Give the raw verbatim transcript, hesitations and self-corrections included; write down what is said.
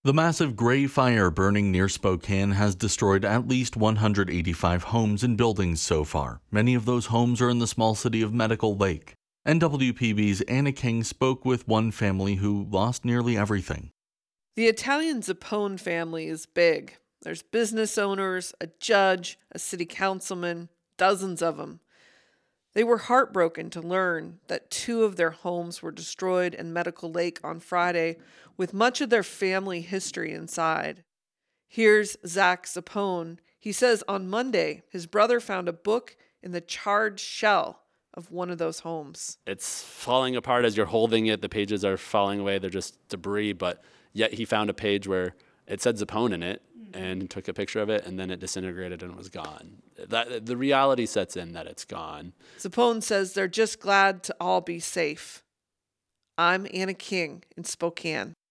The massive gray fire burning near Spokane has destroyed at least one hundred eighty-five homes and buildings so far. Many of those homes are in the small city of Medical Lake. N W P B's Anna King spoke with one family who lost nearly everything. The Italian Zappone family is big. There's business owners, a judge, a city councilman, dozens of them. They were heartbroken to learn that two of their homes were destroyed in Medical Lake on Friday, with much of their family history inside. Here's Zach Zappone. He says on Monday, his brother found a book in the charred shell of one of those homes. It's falling apart as you're holding it. The pages are falling away. They're just debris, but yet he found a page where it said Zappone in it, and he took a picture of it, and then it disintegrated and was gone. That, the reality sets in that it's gone. Zappone says they're just glad to all be safe. I'm Anna King in Spokane.